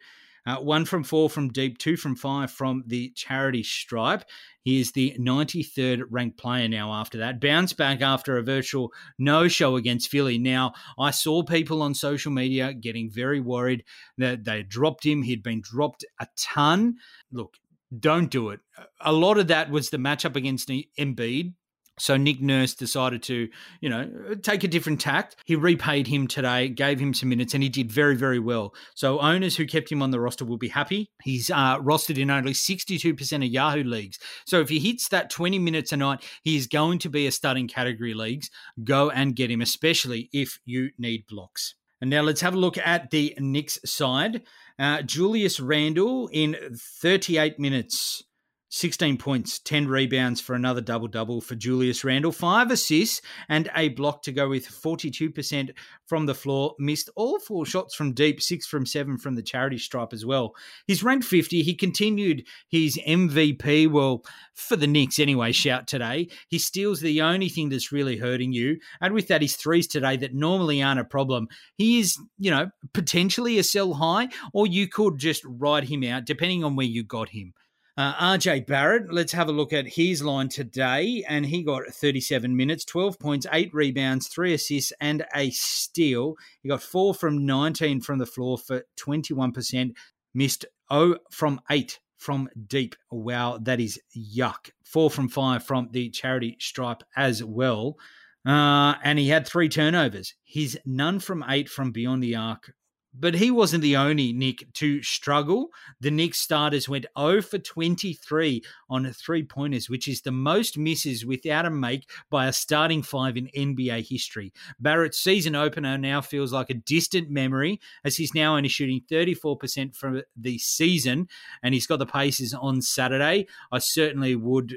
1 from 4 from deep, 2 from 5 from the charity stripe. He is the 93rd ranked player now after that. Bounced back after a virtual no-show against Philly. Now, I saw people on social media getting very worried that they dropped him. He'd been dropped a ton. Look, don't do it. A lot of that was the matchup against Embiid. So Nick Nurse decided to, take a different tact. He repaid him today, gave him some minutes, and he did very, very well. So owners who kept him on the roster will be happy. He's rostered in only 62% of Yahoo leagues. So if he hits that 20 minutes a night, he is going to be a starting category leagues. Go and get him, especially if you need blocks. And now let's have a look at the Knicks side. Julius Randle in 38 minutes, 16 points, 10 rebounds for another double-double for Julius Randle, 5 assists and a block to go with 42% from the floor. Missed all 4 shots from deep, 6 from 7 from the charity stripe as well. He's ranked 50. He continued his MVP, well, for the Knicks anyway, shout today. His steals the only thing that's really hurting you. And with that, his threes today that normally aren't a problem. He is, potentially a sell high, or you could just ride him out depending on where you got him. RJ Barrett, let's have a look at his line today, and he got 37 minutes, 12 points, 8 rebounds, 3 assists, and a steal. He got 4 from 19 from the floor for 21%, missed 0 from 8 from deep. Wow, that is yuck. 4 from 5 from the charity stripe as well. And he had 3 turnovers. He's none from 8 from beyond the arc. But he wasn't the only Nick to struggle. The Knicks starters went 0 for 23 on 3-pointers, which is the most misses without a make by a starting 5 in NBA history. Barrett's season opener now feels like a distant memory, as he's now only shooting 34% for the season, and he's got the Pacers on Saturday. I certainly would,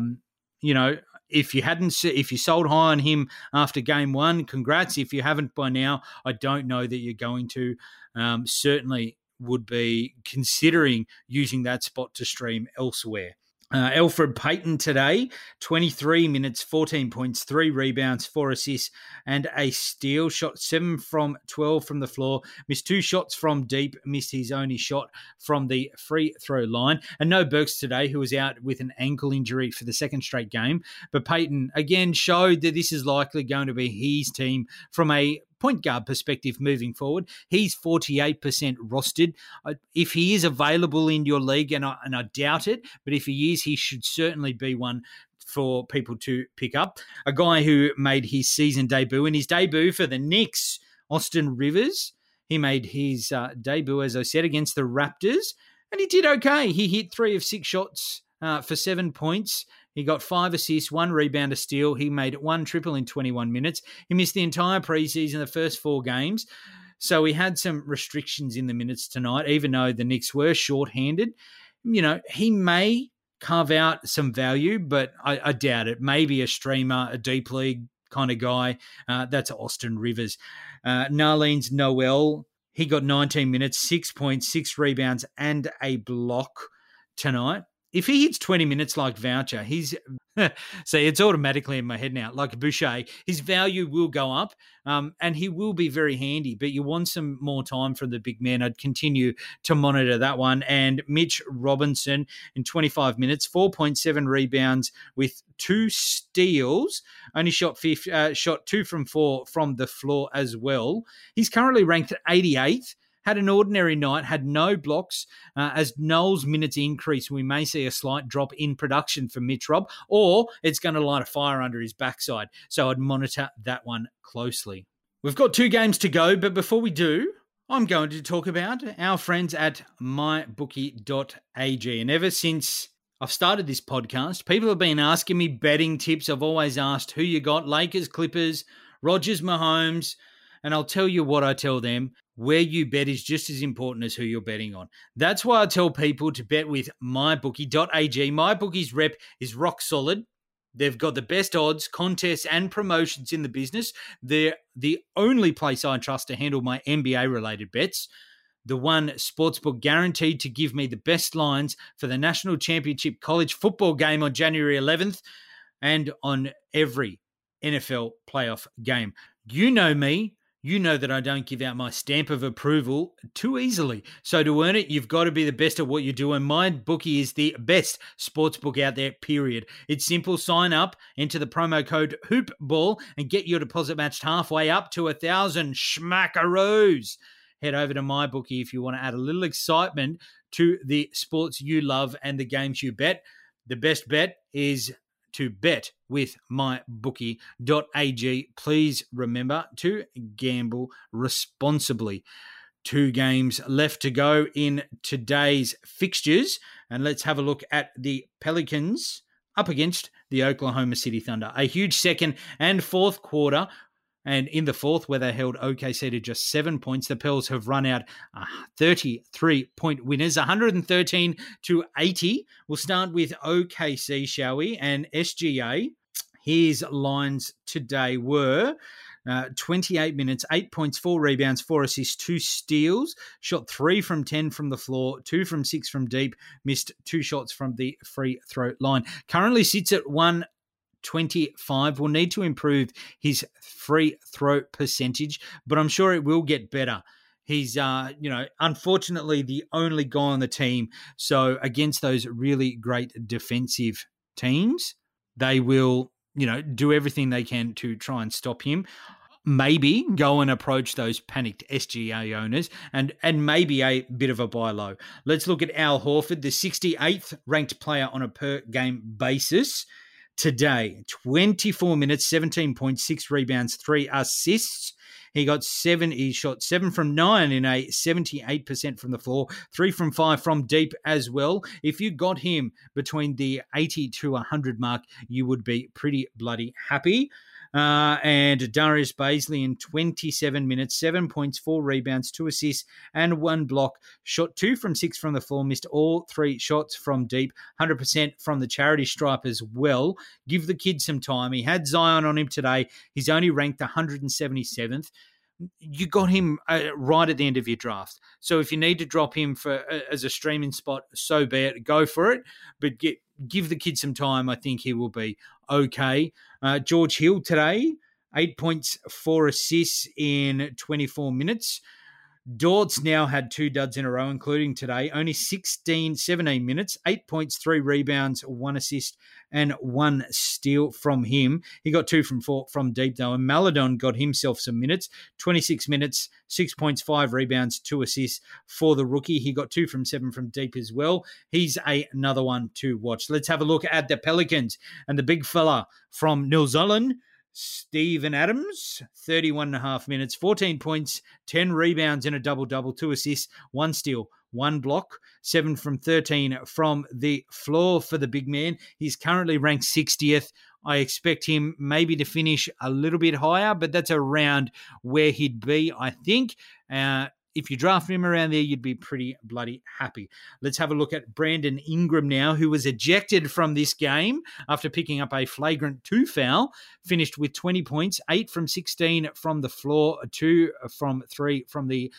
if you sold high on him after game 1, congrats. If you haven't by now, I don't know that you're going to. Certainly would be considering using that spot to stream elsewhere. Elfrid Payton today, 23 minutes, 14 points, 3 rebounds, 4 assists, and a steal. Shot 7 from 12 from the floor. Missed 2 shots from deep. Missed his only shot from the free throw line. And no Burks today, who was out with an ankle injury for the second straight game. But Payton, again, showed that this is likely going to be his team from a point guard perspective moving forward. He's 48% rostered. If he is available in your league, and I doubt it, but if he is, he should certainly be one for people to pick up. A guy who made his season debut, and his debut for the Knicks, Austin Rivers. He made his debut, as I said, against the Raptors, and he did okay. He hit 3 of 6 shots for 7 points. He got 5 assists, 1 rebound, a steal. He made 1 triple in 21 minutes. He missed the entire preseason, the first 4 games. So he had some restrictions in the minutes tonight, even though the Knicks were shorthanded. He may carve out some value, but I doubt it. Maybe a streamer, a deep league kind of guy. That's Austin Rivers. Narlene Noel, he got 19 minutes, 6 points, 6 rebounds, and a block tonight. If he hits 20 minutes like Voucher, see, it's automatically in my head now, like Boucher, his value will go up and he will be very handy, but you want some more time from the big man. I'd continue to monitor that one. And Mitch Robinson in 25 minutes, 4.7 rebounds with 2 steals, only shot 2 from 4 from the floor as well. He's currently ranked 88th. Had an ordinary night, had no blocks. As Noel's minutes increase, we may see a slight drop in production for Mitch Rob, or it's going to light a fire under his backside. So I'd monitor that one closely. We've got 2 games to go, but before we do, I'm going to talk about our friends at mybookie.ag. And ever since I've started this podcast, people have been asking me betting tips. I've always asked who you got, Lakers, Clippers, Rodgers, Mahomes. And I'll tell you what I tell them. Where you bet is just as important as who you're betting on. That's why I tell people to bet with mybookie.ag. MyBookie's rep is rock solid. They've got the best odds, contests, and promotions in the business. They're the only place I trust to handle my NBA-related bets. The one sportsbook guaranteed to give me the best lines for the National Championship College football game on January 11th and on every NFL playoff game. You know me. You know that I don't give out my stamp of approval too easily. So to earn it, you've got to be the best at what you do. And MyBookie is the best sportsbook out there, period. It's simple. Sign up, enter the promo code HOOPBALL, and get your deposit matched halfway up to 1,000 schmackaroos. Head over to MyBookie if you want to add a little excitement to the sports you love and the games you bet. The best bet is to bet with mybookie.ag. Please remember to gamble responsibly. 2 games left to go in today's fixtures, and let's have a look at the Pelicans up against the Oklahoma City Thunder. A huge second and fourth quarter. And in the fourth, where they held OKC to just 7 points, the Pels have run out 33-point winners, 113-80. We'll start with OKC, shall we? And SGA, his lines today were 28 minutes, 8 points, 4 rebounds, 4 assists, 2 steals, shot 3 from 10 from the floor, 2 from 6 from deep, missed 2 shots from the free throw line. Currently sits at 125. Will need to improve his free throw percentage, but I'm sure it will get better. He's, unfortunately the only guy on the team. So against those really great defensive teams, they will, do everything they can to try and stop him. Maybe go and approach those panicked SGA owners and maybe a bit of a buy low. Let's look at Al Horford, the 68th ranked player on a per game basis. Today, 24 minutes, 17 points, 6 rebounds, 3 assists. He shot 7 from 9 in a 78% from the floor, 3 from 5 from deep as well. If you got him between the 80 to 100 mark, you would be pretty bloody happy. And Darius Bazley in 27 minutes, 7 points, 4 rebounds, 2 assists, and 1 block. Shot 2 from 6 from the floor, missed all 3 shots from deep, 100% from the charity stripe as well. Give the kid some time. He had Zion on him today. He's only ranked 177th. You got him right at the end of your draft. So if you need to drop him as a streaming spot, so be it. Go for it. But give the kid some time. I think he will be okay. George Hill today, 8 points, 4 assists in 24 minutes. Dort's now had 2 duds in a row, including today. Only 17 minutes, 8 points, 3 rebounds, 1 assist, and 1 steal from him. He got 2 from 4 from deep, though. And Maladon got himself some minutes, 26 minutes, 6 points, 5 rebounds, 2 assists for the rookie. He got 2 from 7 from deep as well. He's another one to watch. Let's have a look at the Pelicans and the big fella from New Zealand, Steven Adams, 31.5 minutes, 14 points, 10 rebounds in a double-double, 2 assists, 1 steal, 1 block, 7 from 13 from the floor for the big man. He's currently ranked 60th. I expect him maybe to finish a little bit higher, but that's around where he'd be, I think. If you draft him around there, you'd be pretty bloody happy. Let's have a look at Brandon Ingram now, who was ejected from this game after picking up a flagrant 2 foul. Finished with 20 points, 8 from 16 from the floor, 2 from 3 from the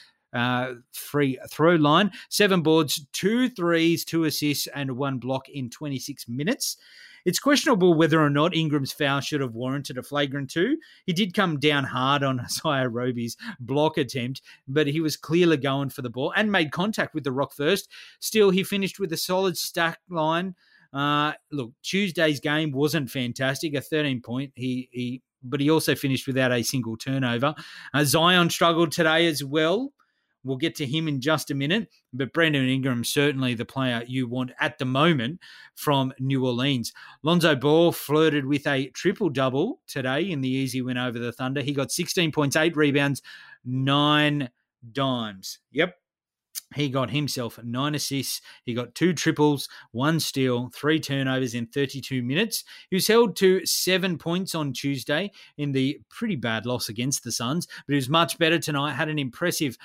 free throw line, 7 boards, 2 threes, 2 assists, and 1 block in 26 minutes. It's questionable whether or not Ingram's foul should have warranted a flagrant 2. He did come down hard on Isaiah Roby's block attempt, but he was clearly going for the ball and made contact with the rock first. Still, he finished with a solid stack line. Look, Tuesday's game wasn't fantastic, a 13-point. But he also finished without a single turnover. Zion struggled today as well. We'll get to him in just a minute, but Brandon Ingram certainly the player you want at the moment from New Orleans. Lonzo Ball flirted with a triple-double today in the easy win over the Thunder. He got 16 points, 8 rebounds, 9 dimes. Yep, He got himself 9 assists. He got 2 triples, 1 steal, 3 turnovers in 32 minutes. He was held to 7 points on Tuesday in the pretty bad loss against the Suns, but he was much better tonight. Had an impressive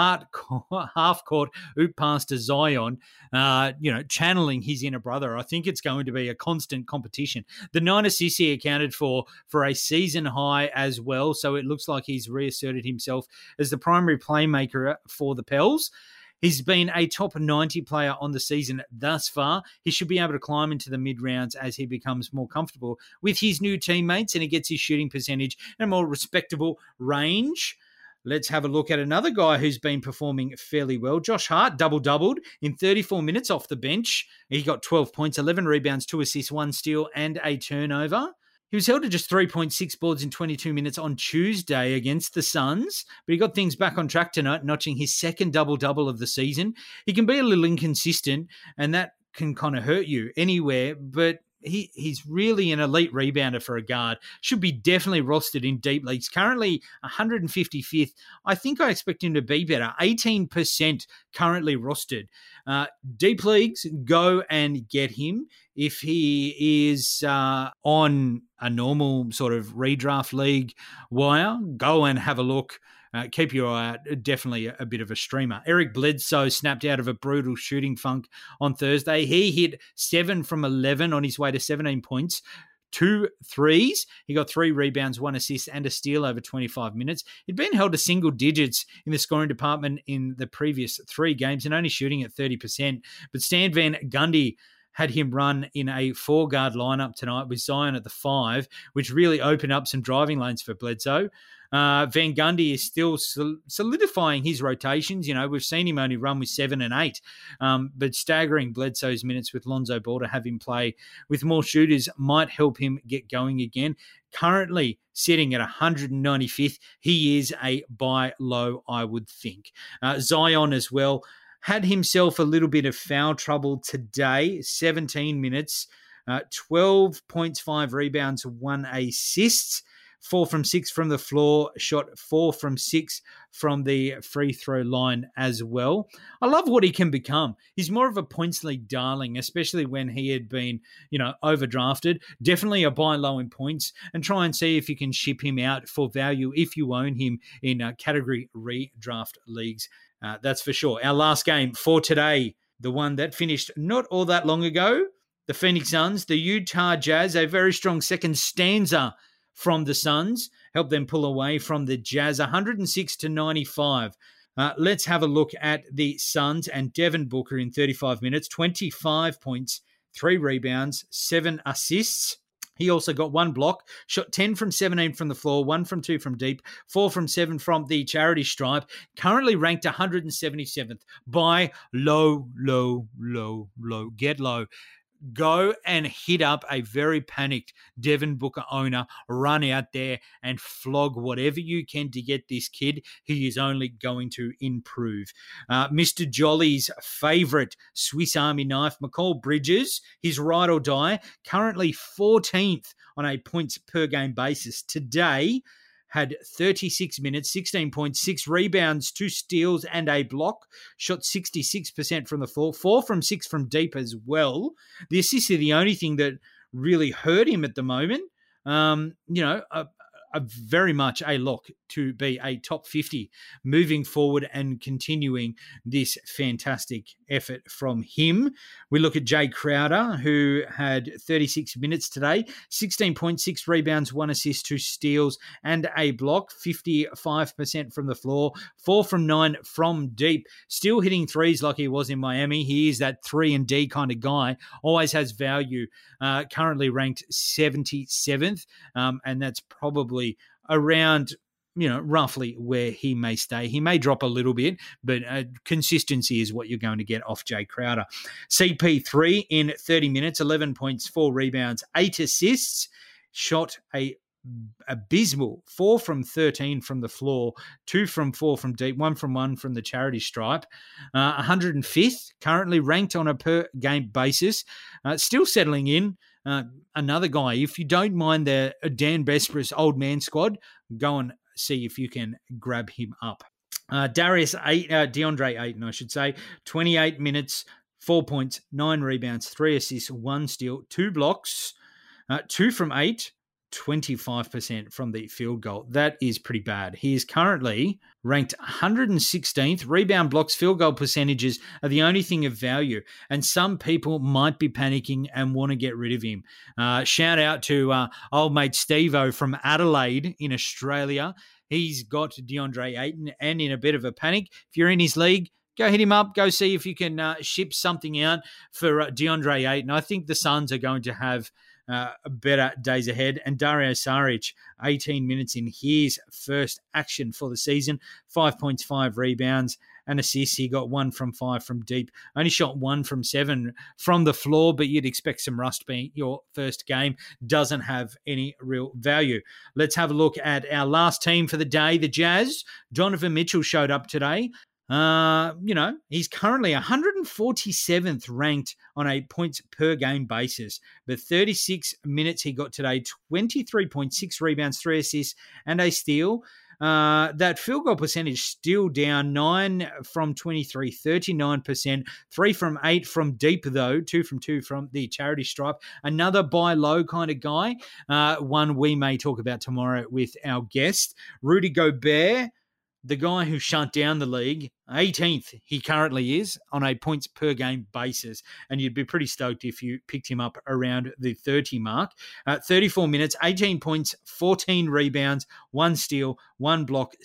half-court oop pass to Zion, channeling his inner brother. I think it's going to be a constant competition. The 9 assists he accounted for a season high as well, so it looks like he's reasserted himself as the primary playmaker for the Pels. He's been a top 90 player on the season thus far. He should be able to climb into the mid-rounds as he becomes more comfortable with his new teammates and he gets his shooting percentage in a more respectable range. Let's have a look at another guy who's been performing fairly well. Josh Hart double-doubled in 34 minutes off the bench. He got 12 points, 11 rebounds, 2 assists, 1 steal, and a turnover. He was held to just 3.6 boards in 22 minutes on Tuesday against the Suns, but he got things back on track tonight, notching his second double-double of the season. He can be a little inconsistent, and that can kind of hurt you anywhere, but he's really an elite rebounder for a guard. Should be definitely rostered in deep leagues. Currently 155th. I think I expect him to be better. 18% currently rostered. Deep leagues, go and get him. If he is on a normal sort of redraft league wire, go and have a look. Keep your eye out. Definitely a bit of a streamer. Eric Bledsoe snapped out of a brutal shooting funk on Thursday. He hit 7 from 11 on his way to 17 points. 2 threes. He got 3 rebounds, 1 assist, and a steal over 25 minutes. He'd been held to single digits in the scoring department in the previous 3 games and only shooting at 30%. But Stan Van Gundy had him run in a 4-guard lineup tonight with Zion at the 5, which really opened up some driving lanes for Bledsoe. Van Gundy is still solidifying his rotations. You know, we've seen him only run with 7 and 8, but staggering Bledsoe's minutes with Lonzo Ball to have him play with more shooters might help him get going again. Currently sitting at 195th, he is a buy low, I would think. Zion as well had himself a little bit of foul trouble today, 17 minutes, 12 points, 5 rebounds, 1 assist. 4 from 6 from the floor, shot 4 from 6 from the free throw line as well. I love what he can become. He's more of a points league darling, especially when he had been, overdrafted. Definitely a buy low in points and try and see if you can ship him out for value if you own him in category redraft leagues. That's for sure. Our last game for today, the one that finished not all that long ago, the Phoenix Suns, the Utah Jazz, a very strong second stanza from the Suns, helped them pull away from the Jazz, 106-95. Let's have a look at the Suns and Devin Booker in 35 minutes, 25 points, 3 rebounds, 7 assists. He also got 1 block, shot 10 from 17 from the floor, 1 from 2 from deep, 4 from 7 from the charity stripe, currently ranked 177th. Buy low, low, low, low. Get low. Go and hit up a very panicked Devin Booker owner, run out there and flog whatever you can to get this kid. He is only going to improve. Mr. Jolly's favourite Swiss Army knife, Mikal Bridges, his ride or die, currently 14th on a points per game basis. Today, had 36 minutes, 16 points, 6 rebounds, 2 steals, and a block. Shot 66% from the floor, 4 from 6 from deep as well. The assists are the only thing that really hurt him at the moment. A very much a lock to be a top 50 moving forward and continuing this fantastic effort from him. We look at Jay Crowder, who had 36 minutes today, 16.6 rebounds, 1 assist, 2 steals, and a block, 55% from the floor, 4 from 9 from deep, still hitting threes like he was in Miami. He is that 3-and-D kind of guy, always has value, currently ranked 77th, and that's probably around, roughly where he may stay. He may drop a little bit, but consistency is what you're going to get off Jay Crowder. CP3 in 30 minutes, 11 points, 4 rebounds, 8 assists, shot a abysmal 4 from 13 from the floor, 2 from 4 from deep, 1 from 1 from the charity stripe. 105th, currently ranked on a per game basis, still settling in. Another guy, if you don't mind the Dan Besbris old man squad, go and see if you can grab him up. DeAndre Ayton, I should say, 28 minutes, 4 points, 9 rebounds, 3 assists, 1 steal, 2 blocks, 2 from 8, 25% from the field goal. That is pretty bad. He is currently ranked 116th. Rebound, blocks, field goal percentages are the only thing of value, and some people might be panicking and want to get rid of him. Shout out to old mate Steve-O from Adelaide in Australia. He's got DeAndre Ayton and in a bit of a panic. If you're in his league, go hit him up. Go see if you can ship something out for DeAndre Ayton. I think the Suns are going to have better days ahead. And Dario Saric, 18 minutes in his first action for the season, 5 points, 5 rebounds, and assists. He got 1 from 5 from deep. Only shot 1 from 7 from the floor, but you'd expect some rust being your first game. Doesn't have any real value. Let's have a look at our last team for the day, the Jazz. Donovan Mitchell showed up today. He's currently 147th ranked on a points per game basis. But 36 minutes he got today, 23.6 rebounds, 3 assists, and a steal. That field goal percentage still down, 9 from 23, 39%, 3 from 8 from deep though, 2 from 2 from the charity stripe. Another buy low kind of guy, one we may talk about tomorrow with our guest, Rudy Gobert. The guy who shut down the league, 18th he currently is on a points per game basis, and you'd be pretty stoked if you picked him up around the 30 mark. 34 minutes, 18 points, 14 rebounds, 1 steal, 1 block,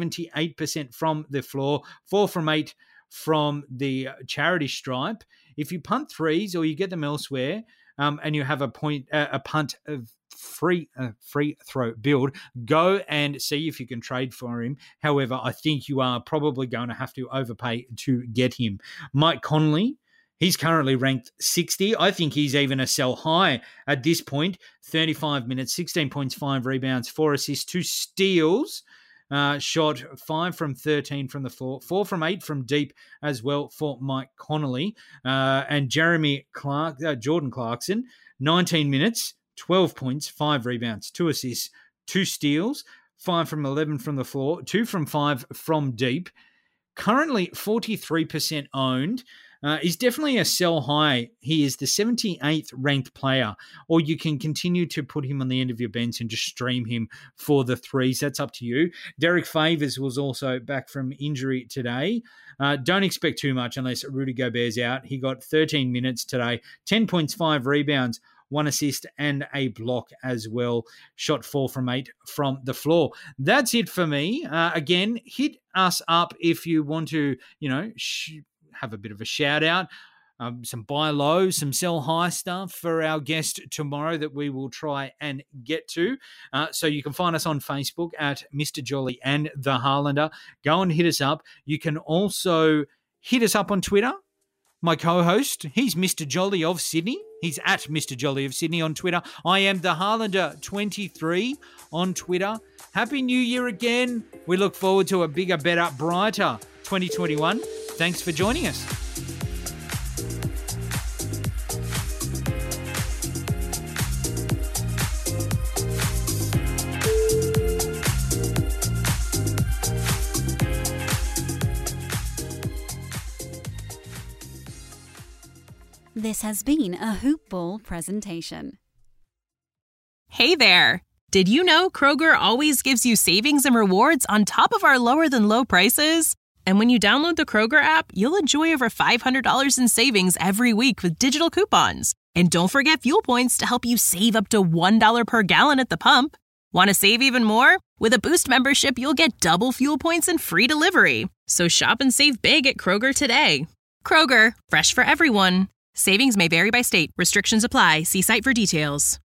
78% from the floor, 4 from 8 from the charity stripe. If you punt threes or you get them elsewhere, and you have a punt of free throw build, go and see if you can trade for him. However, I think you are probably going to have to overpay to get him. Mike Conley, he's currently ranked 60. I think he's even a sell high at this point. 35 minutes, 16 points, 5 rebounds, 4 assists, 2 steals. Shot 5 from 13 from the floor, 4 from 8 from deep as well for Mike Conley. And Jordan Clarkson, 19 minutes, 12 points, 5 rebounds, 2 assists, 2 steals, 5 from 11 from the floor, 2 from 5 from deep. Currently 43% owned. He's definitely a sell high. He is the 78th ranked player, or you can continue to put him on the end of your bench and just stream him for the threes. That's up to you. Derek Favors was also back from injury today. Don't expect too much unless Rudy Gobert's out. He got 13 minutes today, 10 points, 5 rebounds, 1 assist and a block as well. Shot 4 from 8 from the floor. That's it for me. Again, hit us up if you want to, have a bit of a shout out, some buy low, some sell high stuff for our guest tomorrow that we will try and get to. So you can find us on Facebook at Mr. Jolly and The Harlander. Go and hit us up. You can also hit us up on Twitter. My co-host, he's Mr. Jolly of Sydney. He's at Mr. Jolly of Sydney on Twitter. I am The Harlander 23 on Twitter. Happy New Year again. We look forward to a bigger, better, brighter 2021. Thanks for joining us. This has been a Hoop Ball presentation. Hey there! Did you know Kroger always gives you savings and rewards on top of our lower-than-low prices? And when you download the Kroger app, you'll enjoy over $500 in savings every week with digital coupons. And don't forget fuel points to help you save up to $1 per gallon at the pump. Want to save even more? With a Boost membership, you'll get double fuel points and free delivery. So shop and save big at Kroger today. Kroger, fresh for everyone. Savings may vary by state. Restrictions apply. See site for details.